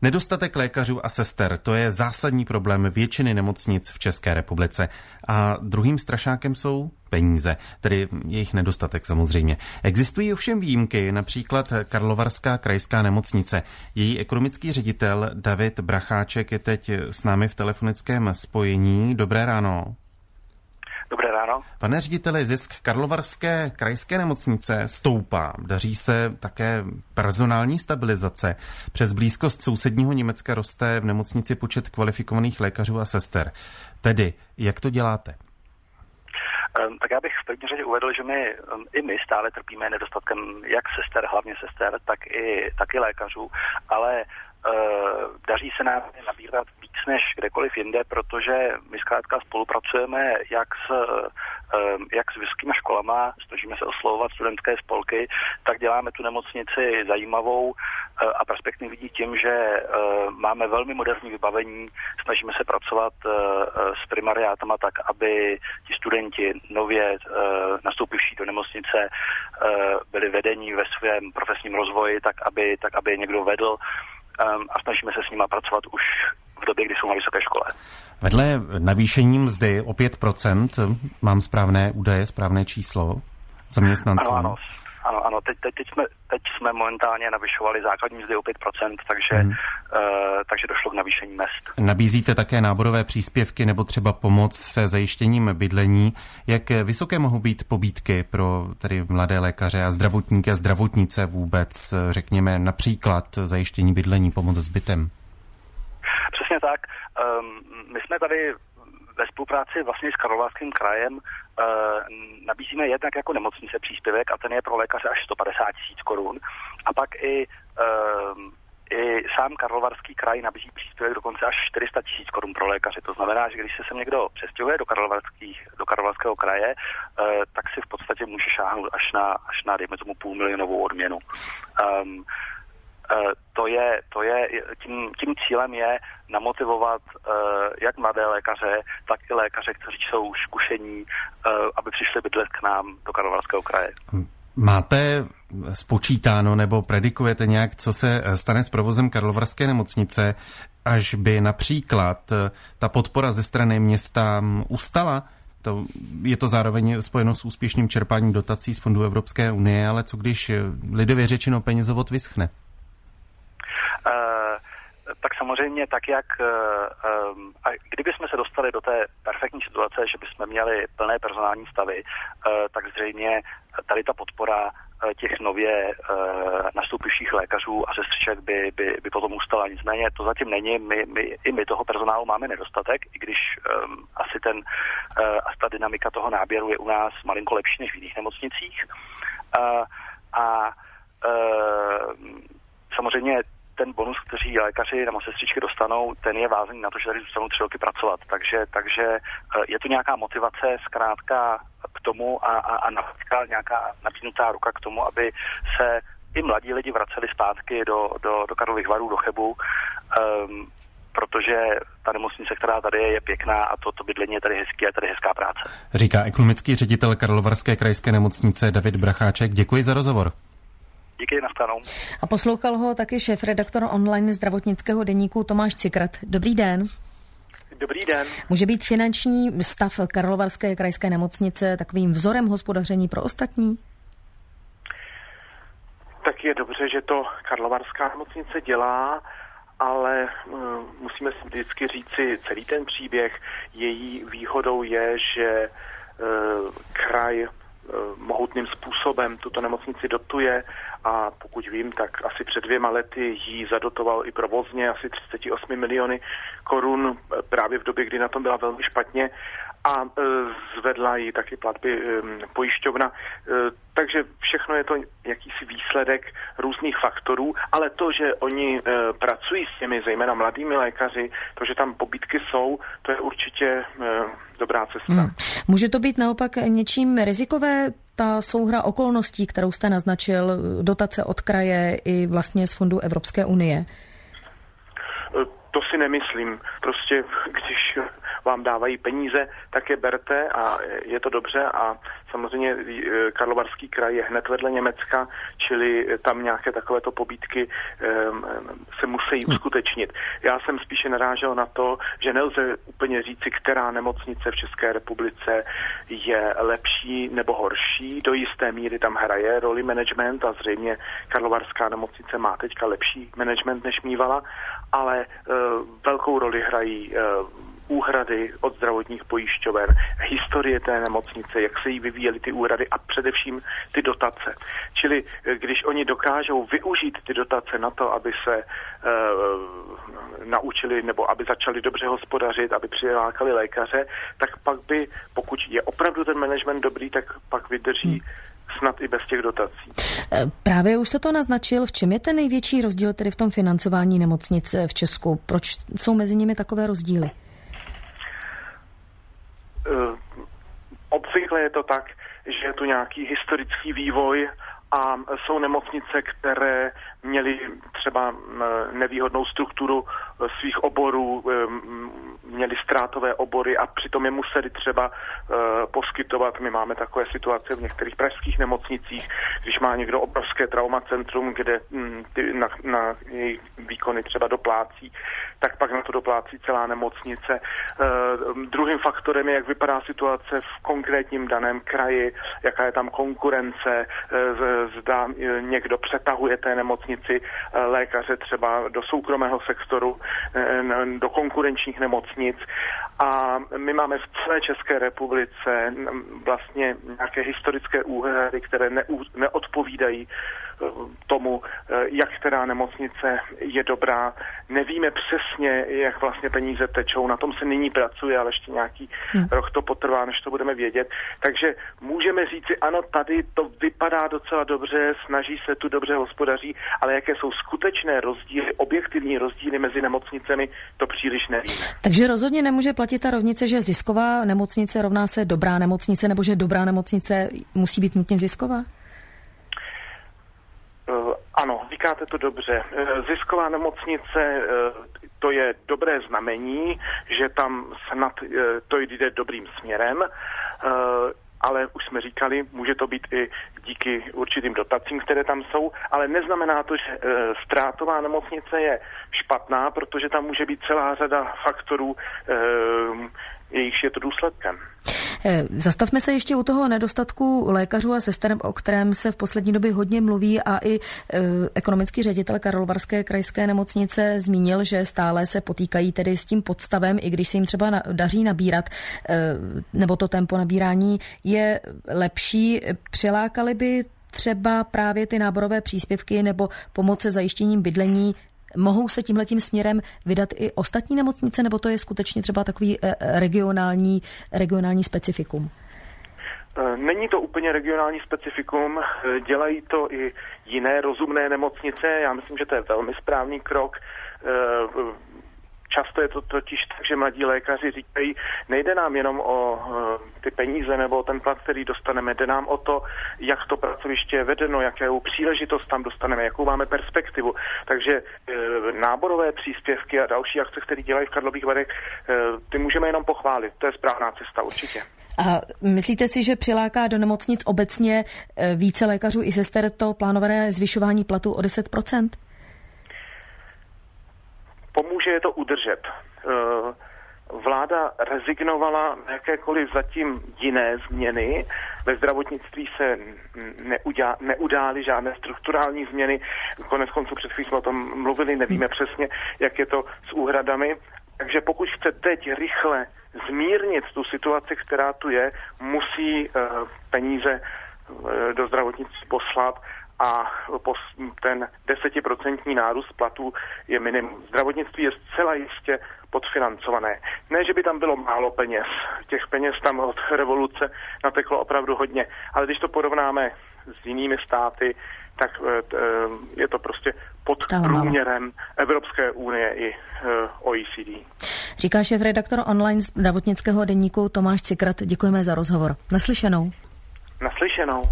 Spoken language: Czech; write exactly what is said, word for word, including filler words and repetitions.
Nedostatek lékařů a sester, to je zásadní problém většiny nemocnic v České republice. A druhým strašákem jsou peníze, tedy jejich nedostatek samozřejmě. Existují ovšem výjimky, například Karlovarská krajská nemocnice. Její ekonomický ředitel David Bracháček je teď s námi v telefonickém spojení. Dobré ráno. Dobré ráno. Pane řediteli, zisk Karlovarské krajské nemocnice stoupá. Daří se také personální stabilizace. Přes blízkost sousedního Německa roste v nemocnici počet kvalifikovaných lékařů a sester. Tedy, jak to děláte? Tak já bych v první řadě uvedl, že my i my stále trpíme nedostatkem jak sester, hlavně sester, tak i, tak i lékařů, ale Uh, daří se nám nabírat víc než kdekoliv jinde, protože my zkrátka spolupracujeme jak s, uh, jak s vysokými školama, snažíme se oslovovat studentské spolky, tak děláme tu nemocnici zajímavou uh, a perspektivní tím, že uh, máme velmi moderní vybavení, snažíme se pracovat uh, s primariátama tak, aby ti studenti nově uh, nastoupivší do nemocnice uh, byli vedení ve svém profesním rozvoji, tak aby, tak aby je někdo vedl. Um, a snažíme se s nima pracovat už v době, kdy jsou na vysoké škole. Vedle navýšení mzdy o pět procent, mám správné údaje, správné číslo zaměstnanců? Ano, ano, ano, ano. Teď, teď, teď, jsme, teď jsme momentálně navyšovali základní mzdy o pět procent, takže, hmm. uh, takže došlo k navýšení mezd. Nabízíte také náborové příspěvky nebo třeba pomoc se zajištěním bydlení. Jak vysoké mohou být pobídky pro tedy mladé lékaře a zdravotníky a zdravotnice vůbec, řekněme například zajištění bydlení, pomoc s bytem? Přesně tak. Um, my jsme tady ve spolupráci vlastně s Karlovarským krajem uh, nabízíme jednak jako nemocnice příspěvek a ten je pro lékaře až sto padesát tisíc korun. A pak i, uh, i sám Karlovarský kraj nabízí příspěvek dokonce až čtyři sta tisíc korun pro lékaře. To znamená, že když se sem někdo přestěhuje do, do Karlovarského kraje, uh, tak si v podstatě může šáhnout až na, až na dejme tomu půl milionovou odměnu. Um, To je, to je tím, tím cílem je namotivovat uh, jak mladé lékaře, tak i lékaře, kteří jsou zkušení, uh, aby přišli bydlet k nám do Karlovarského kraje. Máte spočítáno nebo predikujete nějak, co se stane s provozem Karlovarské nemocnice, až by například ta podpora ze strany města ustala? To, je to zároveň spojeno s úspěšným čerpáním dotací z fondů Evropské unie, ale co když lidově řečeno penězovod vyschne? Uh, tak samozřejmě tak, jak uh, um, a kdyby jsme se dostali do té perfektní situace, že bychom měli plné personální stavy, uh, tak zřejmě tady ta podpora uh, těch nově uh, nastoupivších lékařů a sestřiček by, by, by potom ustala. Nicméně to zatím není, my, my, i my toho personálu máme nedostatek, i když um, asi ten, uh, asi ta dynamika toho náběru je u nás malinko lepší než v jiných nemocnicích. Uh, a uh, samozřejmě ten bonus, kteří lékaři nebo sestřičky dostanou, ten je vázaný na to, že tady zůstanou tři roky pracovat. Takže, takže je to nějaká motivace zkrátka k tomu a, a, a například nějaká nabídnutá ruka k tomu, aby se i mladí lidi vraceli zpátky do, do, do Karlových Varů, do Chebu, um, protože ta nemocnice, která tady je, je pěkná a to, to bydlení je tady hezký a je tady hezká práce. Říká ekonomický ředitel Karlovarské krajské nemocnice David Bracháček. Děkuji za rozhovor. Díky, nashledanou. A poslouchal ho taky šéfredaktor online zdravotnického deníku Tomáš Cikrat. Dobrý den. Dobrý den. Může být finanční stav Karlovarské krajské nemocnice takovým vzorem hospodaření pro ostatní? Tak je dobře, že to Karlovarská nemocnice dělá, ale uh, musíme si vždycky říci celý ten příběh. Její výhodou je, že uh, kraj mohutným způsobem tuto nemocnici dotuje a pokud vím, tak asi před dvěma lety jí zadotoval i provozně asi třicet osm miliony korun právě v době, kdy na tom byla velmi špatně a e, zvedla jí taky platby e, pojišťovna. E, takže všechno je to jakýsi výsledek různých faktorů, ale to, že oni e, pracují s těmi zejména mladými lékaři, to, že tam pobídky jsou, to je určitě e, dobrá cesta. Hmm. Může to být naopak něčím rizikové, ta souhra okolností, kterou jste naznačil, dotace od kraje i vlastně z fondů Evropské unie? To si nemyslím. Prostě když vám dávají peníze, tak je berte a je to dobře a samozřejmě Karlovarský kraj je hned vedle Německa, čili tam nějaké takovéto pobídky se musí uskutečnit. Já jsem spíše narážel na to, že nelze úplně říci, která nemocnice v České republice je lepší nebo horší. Do jisté míry tam hraje roli management a zřejmě Karlovarská nemocnice má teďka lepší management, než mívala, ale uh, velkou roli hrají uh, úhrady od zdravotních pojišťoven, historie té nemocnice, jak se jí vyvíjely ty úhrady a především ty dotace. Čili když oni dokážou využít ty dotace na to, aby se e, naučili nebo aby začali dobře hospodařit, aby přilákali lékaře, tak pak by, pokud je opravdu ten management dobrý, tak pak vydrží snad i bez těch dotací. Právě už jste to naznačil, v čem je ten největší rozdíl tedy v tom financování nemocnic v Česku? Proč jsou mezi nimi takové rozdíly? Uh, obvykle je to tak, že je tu nějaký historický vývoj a jsou nemocnice, které měly třeba nevýhodnou strukturu svých oborů, měly ztrátové obory a přitom je museli třeba poskytovat. My máme takové situace v některých pražských nemocnicích, když má někdo obrovské traumacentrum, kde ty na, na její výkony třeba doplácí, tak pak na to doplácí celá nemocnice. Druhým faktorem je, jak vypadá situace v konkrétním daném kraji, jaká je tam konkurence, zda někdo přetahuje té nemocnici lékaře třeba do soukromého sektoru, do konkurenčních nemocnic. A my máme v celé České republice vlastně nějaké historické úhrady, které neodpovídají tomu, jak která nemocnice je dobrá. Nevíme přesně, jak vlastně peníze tečou. Na tom se nyní pracuje, ale ještě nějaký hmm. rok to potrvá, než to budeme vědět. Takže můžeme říci, ano, tady to vypadá docela dobře, snaží se tu dobře hospodaří, ale jaké jsou skutečné rozdíly, objektivní rozdíly mezi nemocnicemi, to příliš nevíme. Takže rozhodně nemůže platit ta rovnice, že zisková nemocnice rovná se dobrá nemocnice, nebo že dobrá nemocnice musí být nutně zisková? Ano, říkáte to dobře. Zisková nemocnice, to je dobré znamení, že tam snad to jde dobrým směrem, ale už jsme říkali, může to být i díky určitým dotacím, které tam jsou, ale neznamená to, že ztrátová nemocnice je špatná, protože tam může být celá řada faktorů, jejichž je to důsledkem. Zastavme se ještě u toho nedostatku lékařů a sester, o kterém se v poslední době hodně mluví a i ekonomický ředitel Karlovarské krajské nemocnice zmínil, že stále se potýkají tedy s tím podstavem, i když se jim třeba daří nabírat, nebo to tempo nabírání je lepší. Přilákali by třeba právě ty náborové příspěvky nebo pomoc se zajištěním bydlení. Mohou se tímhletím směrem vydat i ostatní nemocnice, nebo to je skutečně třeba takový regionální, regionální specifikum? Není to úplně regionální specifikum, dělají to i jiné rozumné nemocnice. Já myslím, že to je velmi správný krok. Často je to totiž tak, že mladí lékaři říkají, nejde nám jenom o ty peníze nebo o ten plat, který dostaneme, jde nám o to, jak to pracoviště je vedeno, jakou příležitost tam dostaneme, jakou máme perspektivu. Takže e, náborové příspěvky a další akce, které dělají v Karlových Varech, e, ty můžeme jenom pochválit. To je správná cesta, určitě. A myslíte si, že přiláká do nemocnic obecně více lékařů i sester to plánované zvyšování platů o deset procent? Pomůže je to udržet. Vláda rezignovala na jakékoliv zatím jiné změny. Ve zdravotnictví se neudělá, neudály žádné strukturální změny. Konec konců před chvílí jsme o tom mluvili, nevíme přesně, jak je to s úhradami. Takže pokud chce teď rychle zmírnit tu situaci, která tu je, musí peníze do zdravotnictví poslat a ten desetiprocentní nárůst platů je minimum. Zdravotnictví je zcela jistě podfinancované. Ne, že by tam bylo málo peněz. Těch peněz tam od revoluce nateklo opravdu hodně. Ale když to porovnáme s jinými státy, tak je to prostě pod průměrem Evropské unie i O E C D. Říká šéfredaktor online zdravotnického deníku Tomáš Cikrat. Děkujeme za rozhovor. Naslyšenou. Naslyšenou.